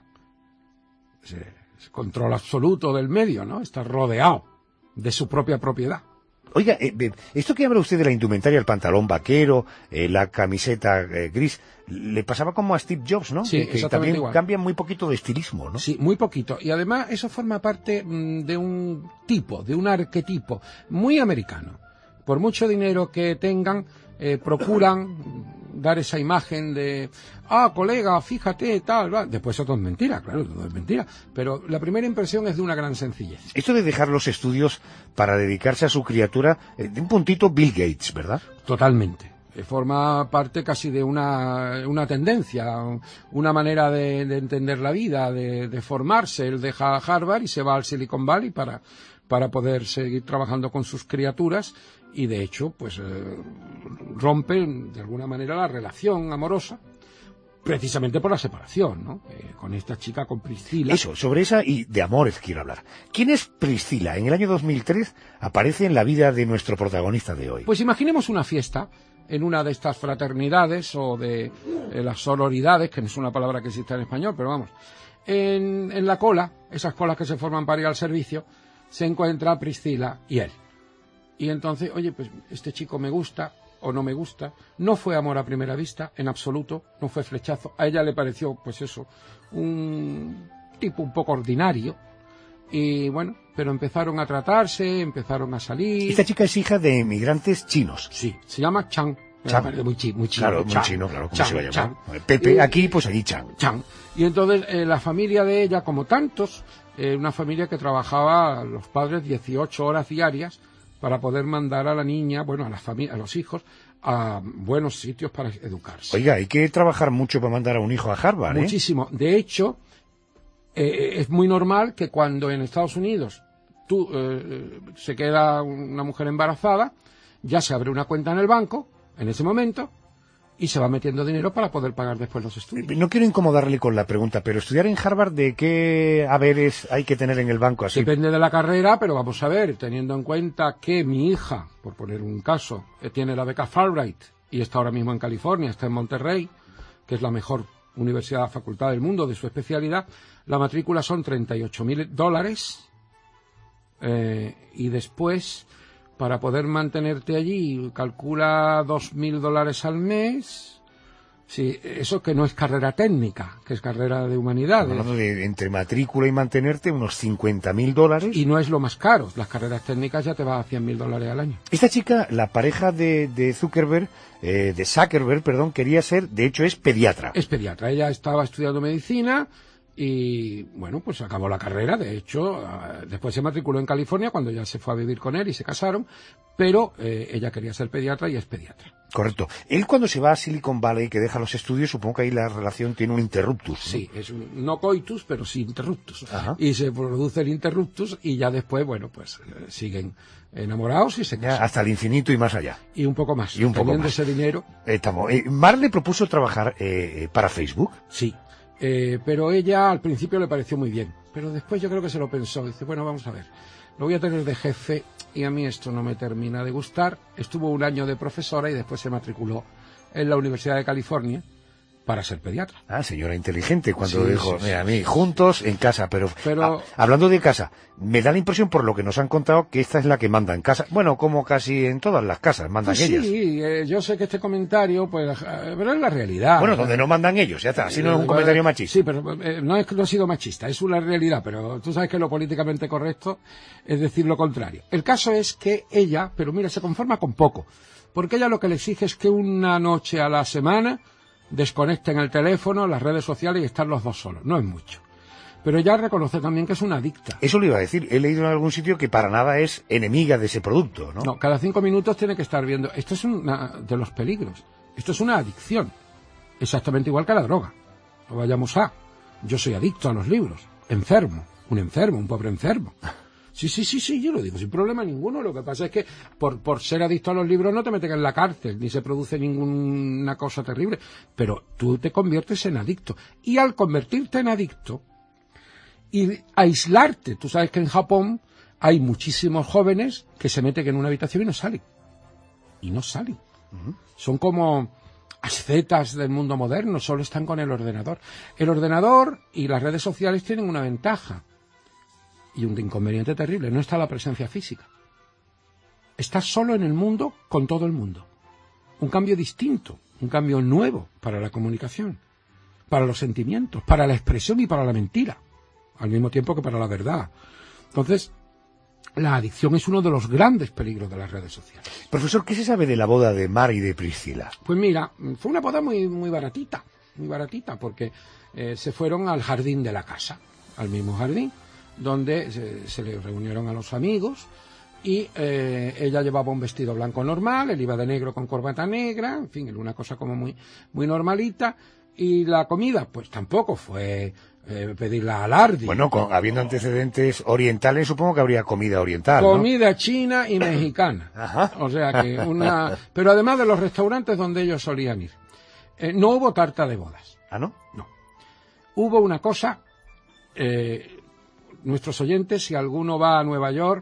Es control absoluto del medio, ¿no? Está rodeado de su propia propiedad. Oiga, esto que habla usted de la indumentaria, el pantalón vaquero, la camiseta gris, le pasaba como a Steve Jobs, ¿no? Sí, que también igual. Cambia muy poquito de estilismo, ¿no? Sí, muy poquito. Y además eso forma parte de un tipo, de un arquetipo muy americano. Por mucho dinero que tengan, procuran dar esa imagen de, colega, fíjate, tal. Después todo es mentira, claro, todo es mentira. Pero la primera impresión es de una gran sencillez. Esto de dejar los estudios para dedicarse a su criatura, de un puntito Bill Gates, ¿verdad? Totalmente. Forma parte casi de una tendencia, una manera de entender la vida, de formarse. Él deja Harvard y se va al Silicon Valley para poder seguir trabajando con sus criaturas. Y de hecho, pues rompe de alguna manera la relación amorosa, precisamente por la separación, ¿no? Con esta chica, con Priscila. Eso, sobre esa y de amores quiero hablar. ¿Quién es Priscila? En el año 2003 aparece en la vida de nuestro protagonista de hoy. Pues imaginemos una fiesta en una de estas fraternidades o de las sororidades, que no es una palabra que existe en español, pero vamos. En la cola, esas colas que se forman para ir al servicio, se encuentra Priscila y él. Y entonces, oye, pues este chico me gusta o no me gusta. No fue amor a primera vista, en absoluto, no fue flechazo. A ella le pareció, pues eso, un tipo un poco ordinario. Y bueno, pero empezaron a tratarse, empezaron a salir. Esta chica es hija de inmigrantes chinos. Sí, se llama Chang. Muy chino. Claro, Chang. muy chino, claro, ¿cómo Chang, se va a llamar? Chang. Pepe, aquí, pues allí Chang. Chang. Y entonces la familia de ella, como tantos, una familia que trabajaba los padres 18 horas diarias para poder mandar a la niña, bueno, a los hijos, a buenos sitios para educarse. Oiga, hay que trabajar mucho para mandar a un hijo a Harvard, Muchísimo. De hecho, es muy normal que cuando en Estados Unidos se queda una mujer embarazada, ya se abre una cuenta en el banco, en ese momento, y se va metiendo dinero para poder pagar después los estudios. No quiero incomodarle con la pregunta, pero estudiar en Harvard, ¿de qué haberes hay que tener en el banco así? Depende de la carrera, pero vamos a ver, teniendo en cuenta que mi hija, por poner un caso, tiene la beca Fulbright y está ahora mismo en California, está en Monterrey, que es la mejor universidad, facultad del mundo de su especialidad, la matrícula son $38,000 y después, para poder mantenerte allí, calcula $2,000 al mes. Sí, eso que no es carrera técnica, que es carrera de humanidades. Hablando de entre matrícula y mantenerte, unos $50,000. Y no es lo más caro. Las carreras técnicas ya te va a $100,000 al año. Esta chica, la pareja de Zuckerberg, quería ser, de hecho es pediatra. Es pediatra. Ella estaba estudiando medicina y, bueno, pues acabó la carrera. De hecho, después se matriculó en California cuando ya se fue a vivir con él y se casaron. Pero ella quería ser pediatra y es pediatra. Correcto. Él cuando se va a Silicon Valley, que deja los estudios, supongo que ahí la relación tiene un interruptus, ¿no? Sí, es no coitus, pero sí interruptus. Ajá. Y se produce el interruptus y ya después, bueno, pues siguen enamorados y se casan. Hasta el infinito y más allá. Y un poco más. Y un poco más. Ese dinero. Mark le propuso trabajar para Facebook. Sí. Pero ella al principio le pareció muy bien. Pero después yo creo que se lo pensó. Dice, bueno, vamos a ver. Lo voy a tener de jefe y a mí esto no me termina de gustar. Estuvo un año de profesora y después se matriculó en la Universidad de California para ser pediatra. Ah, señora inteligente, cuando Sí, dijo, sí, mira, a sí, mí, sí. juntos en casa, pero hablando de casa, me da la impresión por lo que nos han contado que esta es la que manda en casa. Bueno, como casi en todas las casas, mandan Pues ellas. sí, yo sé que este comentario, pues, pero es la realidad. Bueno, donde no mandan ellos, ya está, así no es un comentario machista. Sí, pero no es que no ha sido machista, es una realidad, pero tú sabes que lo políticamente correcto es decir lo contrario. El caso es que ella, pero mira, se conforma con poco, porque ella lo que le exige es que una noche a la semana desconecten el teléfono, las redes sociales y están los dos solos. No es mucho. Pero ella reconoce también que es una adicta. Eso le iba a decir. He leído en algún sitio que para nada es enemiga de ese producto, ¿no? No, cada 5 minutos tiene que estar viendo. Esto es uno de los peligros. Esto es una adicción. Exactamente igual que la droga. No vayamos a. Yo soy adicto a los libros. Enfermo. Un pobre enfermo. Sí, yo lo digo sin problema ninguno. Lo que pasa es que por ser adicto a los libros no te meten en la cárcel, ni se produce ninguna cosa terrible, pero tú te conviertes en adicto. Y al convertirte en adicto y aislarte, tú sabes que en Japón hay muchísimos jóvenes que se meten en una habitación y no salen. Son como ascetas del mundo moderno, solo están con el ordenador. El ordenador y las redes sociales tienen una ventaja. Y un inconveniente terrible, no está la presencia física. Estás solo en el mundo con todo el mundo. Un cambio distinto, un cambio nuevo para la comunicación, para los sentimientos, para la expresión y para la mentira, al mismo tiempo que para la verdad. Entonces, la adicción es uno de los grandes peligros de las redes sociales. Profesor, ¿qué se sabe de la boda de Mar y de Priscila? Pues mira, fue una boda muy baratita, porque se fueron al jardín de la casa, al mismo jardín, donde se le reunieron a los amigos y ella llevaba un vestido blanco normal, él iba de negro con corbata negra, en fin, era una cosa como muy normalita, y la comida pues tampoco fue pedirla alarde. Bueno, habiendo antecedentes orientales, supongo que habría comida oriental, ¿no? Comida china y mexicana. Ajá. O sea que pero además de los restaurantes donde ellos solían ir. No hubo tarta de bodas. ¿Ah, no? No. Hubo una cosa... nuestros oyentes, si alguno va a Nueva York,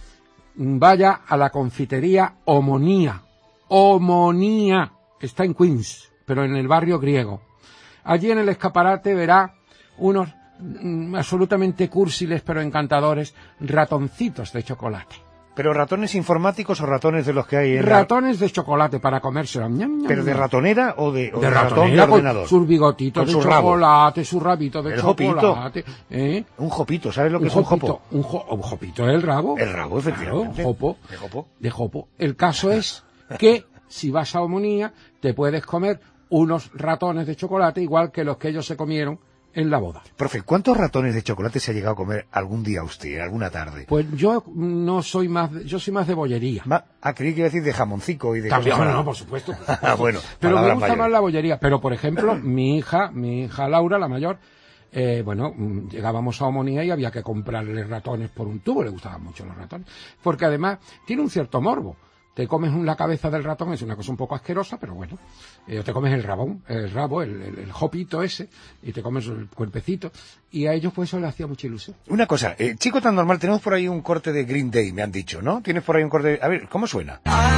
vaya a la confitería Omonía. Omonía. Está en Queens, pero en el barrio griego. Allí en el escaparate verá unos absolutamente cursiles pero encantadores ratoncitos de chocolate. ¿Pero ratones informáticos o ratones de los que hay en Ratones de chocolate para comérselo. ¿Pero de ratonera o de ratón de ratonera, ordenador? Con sus bigotitos de chocolate, su rabito de chocolate. Un jopito, ¿sabes lo que es un jopo? Un jopito es el rabo. El rabo, efectivamente. Claro, jopo. De jopo. El caso es que si vas a Omonía te puedes comer unos ratones de chocolate igual que los que ellos se comieron en la boda. Profe, ¿cuántos ratones de chocolate se ha llegado a comer algún día usted, alguna tarde? Pues yo no soy yo soy más de bollería. Creí que iba a decir de jamoncico y de también, cosas. No, por supuesto. Bueno, pero me gusta mayores. más la bollería. Pero, por ejemplo, mi hija Laura, la mayor, llegábamos a Omonía y había que comprarle ratones por un tubo, le gustaban mucho los ratones. Porque además tiene un cierto morbo. te comes la cabeza del ratón, es una cosa un poco asquerosa, pero bueno, o te comes el rabo, el jopito ese, y te comes el cuerpecito, y a ellos pues eso les hacía mucha ilusión. Una cosa, Chico Tan Normal, tenemos por ahí un corte de Green Day, me han dicho, ¿no? Tienes por ahí un corte, a ver, ¿cómo suena?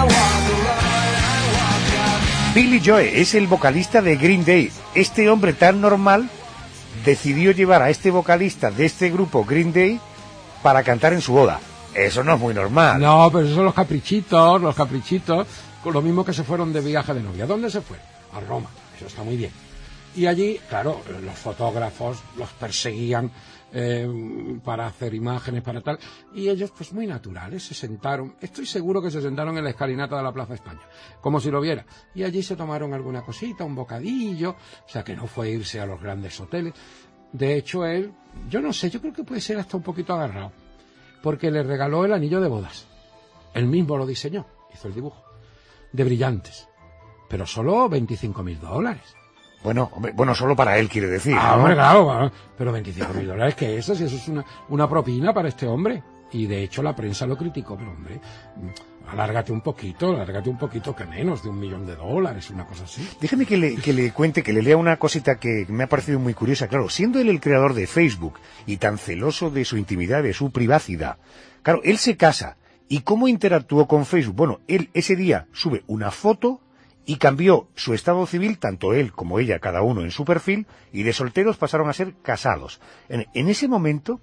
Billy Joe es el vocalista de Green Day. Este hombre tan normal decidió llevar a este vocalista de este grupo Green Day para cantar en su boda. Eso no es muy normal. No, pero esos son los caprichitos, con lo mismo que se fueron de viaje de novia. ¿Dónde se fue? A Roma, eso está muy bien. Y allí, claro, los fotógrafos los perseguían para hacer imágenes, para tal, y ellos, pues muy naturales, se sentaron, estoy seguro que se sentaron en la escalinata de la Plaza España, como si lo viera, y allí se tomaron alguna cosita, un bocadillo, o sea que no fue irse a los grandes hoteles. De hecho, él, yo no sé, yo creo que puede ser hasta un poquito agarrado, porque le regaló el anillo de bodas. Él mismo lo diseñó, hizo el dibujo, de brillantes, pero solo $25,000. Bueno, solo para él, quiere decir, Ah, ¿no? hombre, claro, pero $25,000, ¿qué es eso? Si eso es una propina para este hombre. Y de hecho la prensa lo criticó, pero hombre, alárgate un poquito, que menos de $1 millón, una cosa así. Déjeme que le cuente, que le lea una cosita que me ha parecido muy curiosa. Claro, siendo él el creador de Facebook y tan celoso de su intimidad, de su privacidad, claro, él se casa. ¿Y cómo interactuó con Facebook? Bueno, él ese día sube una foto y cambió su estado civil, tanto él como ella, cada uno en su perfil, y de solteros pasaron a ser casados. En ese momento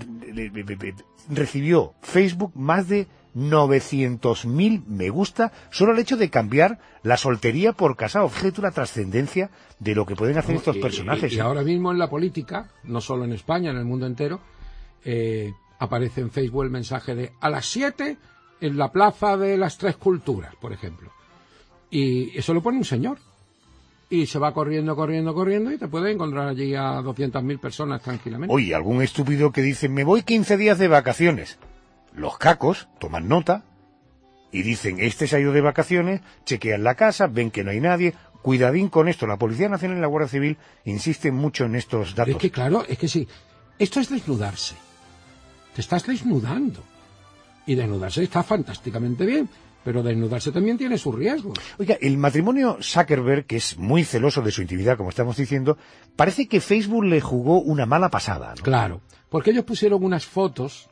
recibió Facebook más de 900.000 me gusta solo el hecho de cambiar la soltería por casado. Fíjate tú la trascendencia de lo que pueden hacer estos personajes. Y ahora mismo en la política, no solo en España, en el mundo entero, aparece en Facebook el mensaje de a las 7 en la Plaza de las Tres Culturas, por ejemplo. Y eso lo pone un señor. Y se va corriendo y te puede encontrar allí a 200.000 personas tranquilamente. Oye, algún estúpido que dice, me voy 15 días de vacaciones. Los cacos toman nota y dicen, este se ha ido de vacaciones, chequean la casa, ven que no hay nadie. Cuidadín con esto. La Policía Nacional y la Guardia Civil insisten mucho en estos datos. Es que claro, es que sí. Esto es desnudarse. Te estás desnudando. Y desnudarse está fantásticamente bien. Pero desnudarse también tiene sus riesgos. Oiga, el matrimonio Zuckerberg, que es muy celoso de su intimidad, como estamos diciendo, parece que Facebook le jugó una mala pasada, ¿no? Claro, porque ellos pusieron unas fotos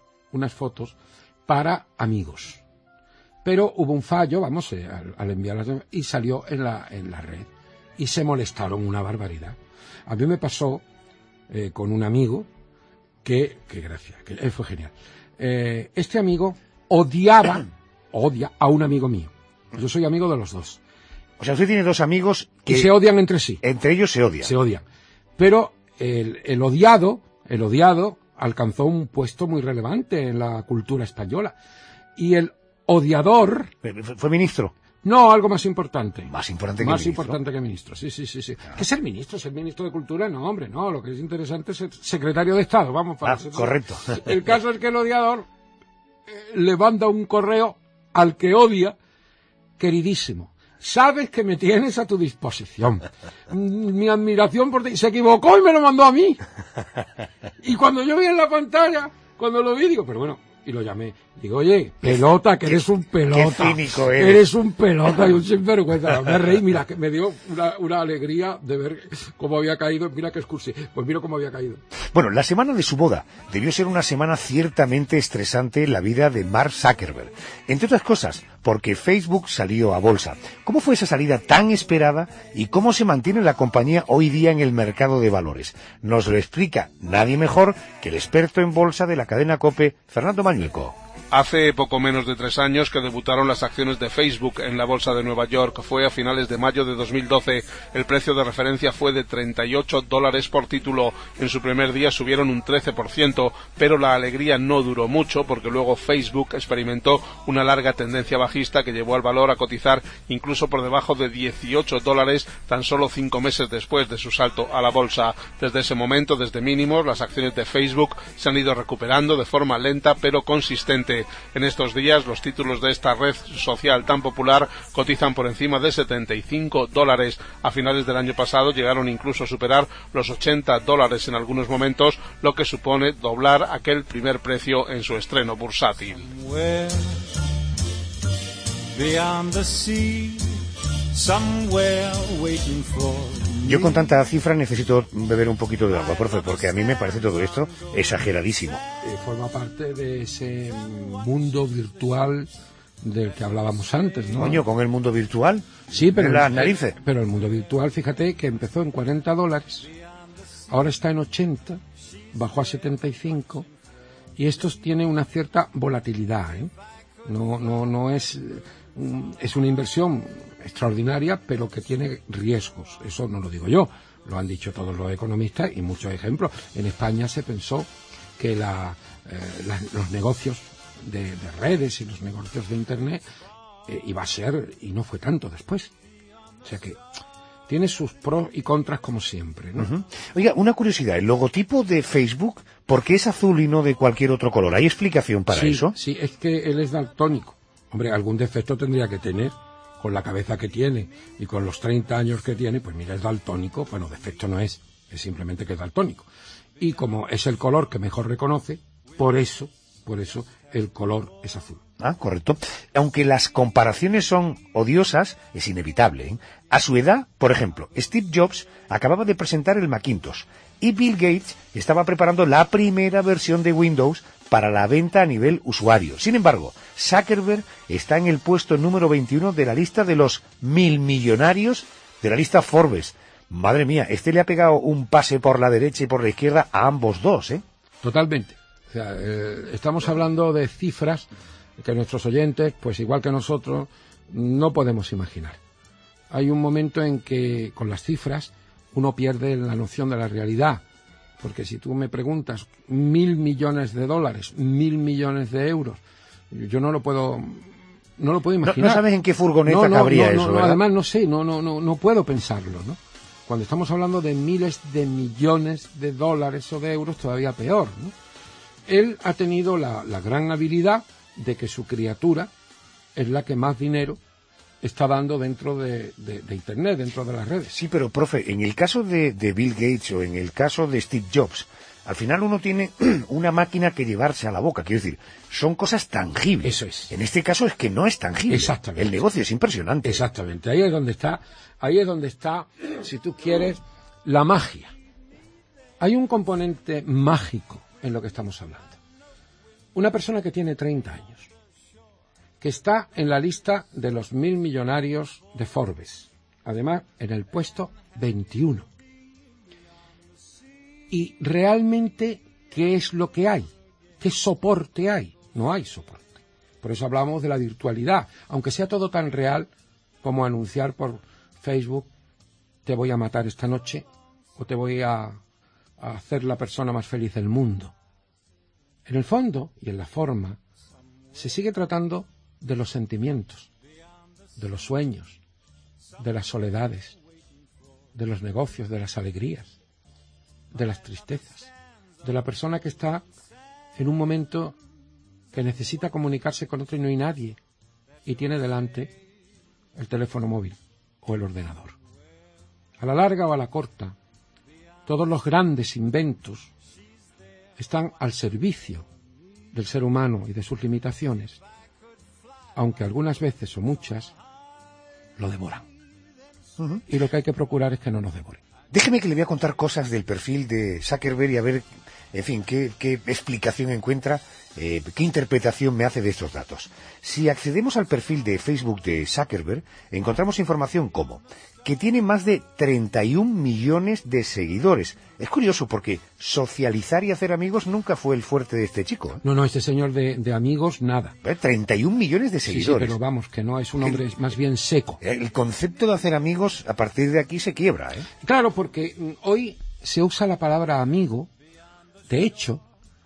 para amigos. Pero hubo un fallo, al enviarlas, y salió en la red. Y se molestaron una barbaridad. A mí me pasó con un amigo que él fue genial. Este amigo odia a un amigo mío. Yo soy amigo de los dos. O sea, usted tiene dos amigos que se odian entre sí. Entre ellos se odian. Se odian. Pero el odiado alcanzó un puesto muy relevante en la cultura española. Y el odiador... ¿Fue ministro? No, algo más importante. Más importante que ministro, sí. ¿Qué es el ministro? ¿Ser ministro de Cultura? No, hombre, no. Lo que es interesante es ser secretario de Estado. Correcto. El caso es que el odiador le manda un correo al que odia: queridísimo, sabes que me tienes a tu disposición. Mi admiración por ti. Se equivocó y me lo mandó a mí. Y cuando yo vi en la pantalla, cuando lo vi, digo, pero bueno, y lo llamé. Digo, oye, pelota, que eres un pelota. Qué cínico eres. Eres un pelota y un sinvergüenza. Me reí, mira, que me dio una alegría de ver cómo había caído. Mira que excursi. Pues mira cómo había caído. Bueno, la semana de su boda debió ser una semana ciertamente estresante en la vida de Mark Zuckerberg. Entre otras cosas, porque Facebook salió a bolsa. ¿Cómo fue esa salida tan esperada y cómo se mantiene la compañía hoy día en el mercado de valores? Nos lo explica nadie mejor que el experto en bolsa de la cadena COPE, Fernando Mañueco. Hace poco menos de 3 años que debutaron las acciones de Facebook en la bolsa de Nueva York. Fue a finales de mayo de 2012. El precio de referencia fue de $38 por título. En su primer día subieron un 13%, pero la alegría no duró mucho porque luego Facebook experimentó una larga tendencia bajista que llevó al valor a cotizar incluso por debajo de $18 tan solo 5 meses después de su salto a la bolsa. Desde ese momento, desde mínimos, las acciones de Facebook se han ido recuperando de forma lenta pero consistente. En estos días, los títulos de esta red social tan popular cotizan por encima de $75. A finales del año pasado llegaron incluso a superar los $80 en algunos momentos, lo que supone doblar aquel primer precio en su estreno bursátil. beyond the sea, somewhere waiting for me. Yo con tanta cifra necesito beber un poquito de agua, profe, porque a mí me parece todo esto exageradísimo. Forma parte de ese mundo virtual del que hablábamos antes, ¿no? Coño, con el mundo virtual. Sí, pero las narices. Pero el mundo virtual, fíjate que empezó en $40, ahora está en 80, bajó a 75, y esto tiene una cierta volatilidad, ¿eh? No es una inversión extraordinaria, pero que tiene riesgos. Eso no lo digo yo, lo han dicho todos los economistas y muchos ejemplos. En España se pensó que los negocios de redes y los negocios de Internet iba a ser, y no fue tanto después. O sea que tiene sus pros y contras como siempre, ¿no? Uh-huh. Oiga, una curiosidad, el logotipo de Facebook, ¿por qué es azul y no de cualquier otro color? ¿Hay explicación para eso? Sí, es que él es daltónico. Hombre, algún defecto tendría que tener, con la cabeza que tiene y con los 30 años que tiene, pues mira, es daltónico. Bueno, defecto no es simplemente que es daltónico. Y como es el color que mejor reconoce, por eso el color es azul. Ah, correcto. Aunque las comparaciones son odiosas, es inevitable, ¿eh? A su edad, por ejemplo, Steve Jobs acababa de presentar el Macintosh y Bill Gates estaba preparando la primera versión de Windows para la venta a nivel usuario. Sin embargo, Zuckerberg está en el puesto número 21 de la lista de los 1000 millonarios de la lista Forbes. Madre mía, le ha pegado un pase por la derecha y por la izquierda a ambos dos, ¿eh? Totalmente. O sea, estamos hablando de cifras que nuestros oyentes, pues igual que nosotros, no podemos imaginar. Hay un momento en que con las cifras uno pierde la noción de la realidad, porque si tú me preguntas 1.000 millones de dólares, 1.000 millones de euros, yo no lo puedo imaginar. No sabes en qué furgoneta cabría eso, ¿verdad? Además no sé, no puedo pensarlo, ¿no? Cuando estamos hablando de miles de millones de dólares o de euros, todavía peor, ¿no? Él ha tenido la gran habilidad de que su criatura es la que más dinero está dando dentro de Internet, dentro de las redes. Sí, pero, profe, en el caso de Bill Gates o en el caso de Steve Jobs, al final uno tiene una máquina que llevarse a la boca. Quiero decir, son cosas tangibles. Eso es. En este caso es que no es tangible. Exactamente. El negocio es impresionante. Exactamente. Ahí es donde está, si tú quieres, la magia. Hay un componente mágico en lo que estamos hablando. Una persona que tiene 30 años, que está en la lista de los 1000 millonarios de Forbes, además en el puesto 21. Y realmente, ¿qué es lo que hay? ¿Qué soporte hay? No hay soporte. Por eso hablamos de la virtualidad, aunque sea todo tan real como anunciar por Facebook, te voy a matar esta noche, o te voy a hacer la persona más feliz del mundo. En el fondo y en la forma, se sigue tratando de los sentimientos, de los sueños, de las soledades, de los negocios, de las alegrías, de las tristezas, de la persona que está en un momento que necesita comunicarse con otro y no hay nadie, y tiene delante el teléfono móvil o el ordenador. A la larga o a la corta, todos los grandes inventos están al servicio del ser humano y de sus limitaciones, aunque algunas veces o muchas lo devoran. Uh-huh. Y lo que hay que procurar es que no nos devoren. Déjeme que le voy a contar cosas del perfil de Zuckerberg y a ver, en fin, qué explicación encuentra, qué interpretación me hace de estos datos. Si accedemos al perfil de Facebook de Zuckerberg, encontramos información como que tiene más de 31 millones de seguidores. Es curioso porque socializar y hacer amigos nunca fue el fuerte de este chico, ¿eh? No, este señor de amigos, nada. 31 millones de seguidores. Sí, pero vamos, que no es un hombre más bien seco. El concepto de hacer amigos, a partir de aquí, se quiebra, ¿eh? Claro, porque hoy se usa la palabra amigo, de hecho,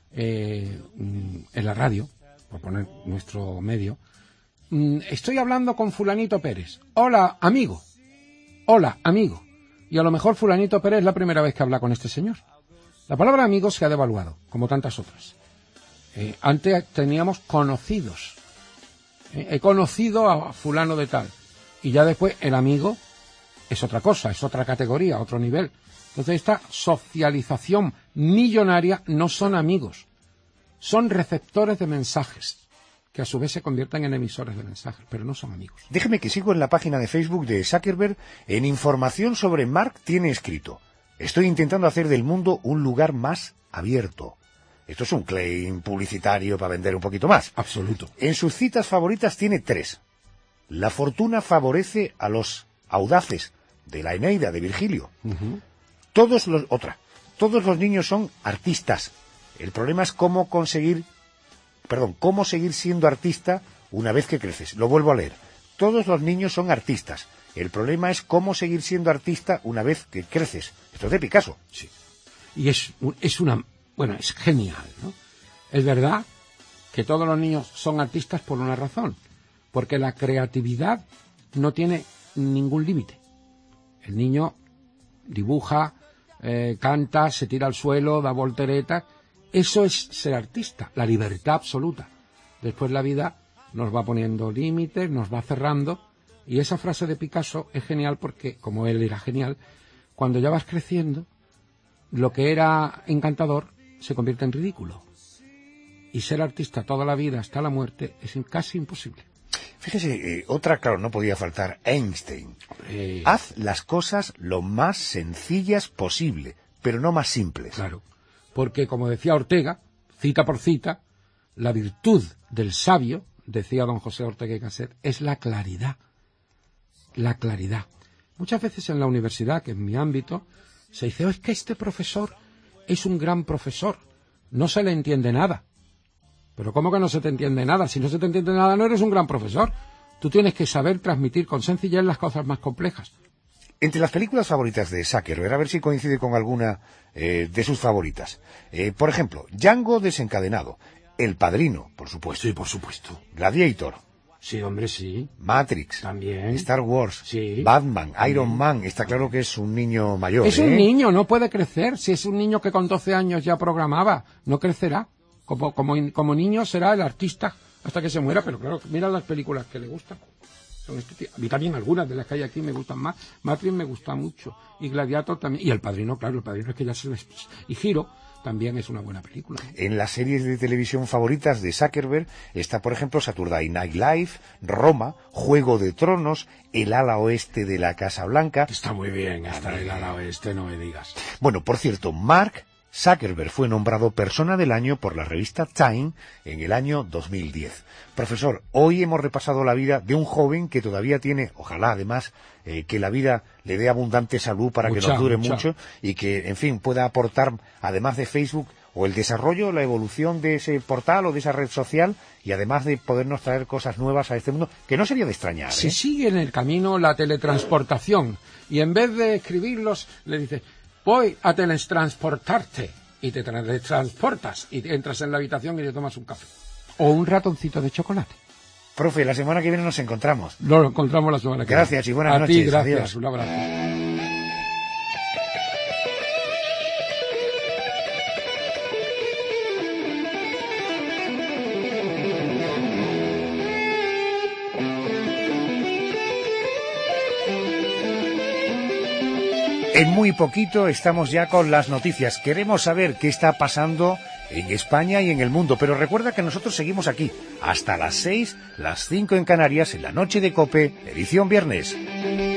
en la radio, por poner nuestro medio, estoy hablando con fulanito Pérez. Hola, amigo. Hola, amigo. Y a lo mejor fulanito Pérez es la primera vez que habla con este señor. La palabra amigo se ha devaluado, como tantas otras. Antes teníamos conocidos. He conocido a fulano de tal. Y ya después el amigo es otra cosa, es otra categoría, otro nivel. Entonces esta socialización millonaria no son amigos, son receptores de mensajes. que a su vez se convierten en emisores de mensajes, pero no son amigos. Déjeme que sigo en la página de Facebook de Zuckerberg. En información sobre Mark tiene escrito: estoy intentando hacer del mundo un lugar más abierto. Esto es un claim publicitario para vender un poquito más. Absoluto. En sus citas favoritas tiene 3. La fortuna favorece a los audaces, de la Eneida, de Virgilio. Todos los niños son artistas. El problema es cómo seguir siendo artista una vez que creces. Lo vuelvo a leer. Todos los niños son artistas. El problema es cómo seguir siendo artista una vez que creces. Esto es de Picasso. Sí. Y es genial, ¿no? Es verdad que todos los niños son artistas por una razón, porque la creatividad no tiene ningún límite. El niño dibuja, canta, se tira al suelo, da volteretas. Eso es ser artista, la libertad absoluta. Después la vida nos va poniendo límites, nos va cerrando, y esa frase de Picasso es genial porque, como él era genial, cuando ya vas creciendo, lo que era encantador se convierte en ridículo. Y ser artista toda la vida hasta la muerte es casi imposible. Fíjese, otra, claro, no podía faltar, Einstein. Haz las cosas lo más sencillas posible, pero no más simples. Claro, porque como decía Ortega, cita por cita, la virtud del sabio, decía don José Ortega y Gasset, es la claridad. La claridad. Muchas veces en la universidad, que es mi ámbito, se dice, es que este profesor es un gran profesor, no se le entiende nada. Pero ¿cómo que no se te entiende nada? Si no se te entiende nada, no eres un gran profesor. Tú tienes que saber transmitir con sencillez las cosas más complejas. Entre las películas favoritas de Zuckerberg, a ver si coincide con alguna de sus favoritas. Por ejemplo, Django desencadenado, El Padrino, por supuesto. Sí, por supuesto. Gladiator. Sí, hombre, sí. Matrix. También. Star Wars. Sí. Batman. También. Iron Man. Está claro que es un niño mayor. Es un niño, no puede crecer. Si es un niño que con 12 años ya programaba, no crecerá. Como niño será el artista hasta que se muera, pero claro, mira las películas que le gustan. Son a mí también algunas de las que hay aquí me gustan más. Matrix me gusta mucho. Y Gladiator también. Y El Padrino, claro, El Padrino es que ya se les... Y Giro también es una buena película. En las series de televisión favoritas de Zuckerberg está, por ejemplo, Saturday Night Live, Roma, Juego de Tronos, El ala oeste de la Casa Blanca. Está muy bien, está El ala oeste, no me digas. Bueno, por cierto, Mark Zuckerberg fue nombrado Persona del Año por la revista Time en el año 2010. Profesor, hoy hemos repasado la vida de un joven que todavía tiene, ojalá además, que la vida le dé abundante salud para que nos dure mucho y que, en fin, pueda aportar, además de Facebook, o el desarrollo, la evolución de ese portal o de esa red social, y además de podernos traer cosas nuevas a este mundo, que no sería de extrañar. Si sigue en el camino la teletransportación, y en vez de escribirlos, le dice... Voy a teletransportarte, y te teletransportas, y entras en la habitación y te tomas un café. O un ratoncito de chocolate. Profe, la semana que viene nos encontramos. Lo encontramos la semana que viene. Gracias y buenas noches. A ti, gracias. Adiós. Un abrazo. En muy poquito estamos ya con las noticias. Queremos saber qué está pasando en España y en el mundo, pero recuerda que nosotros seguimos aquí hasta las 6, las 5 en Canarias, en la noche de COPE, edición viernes.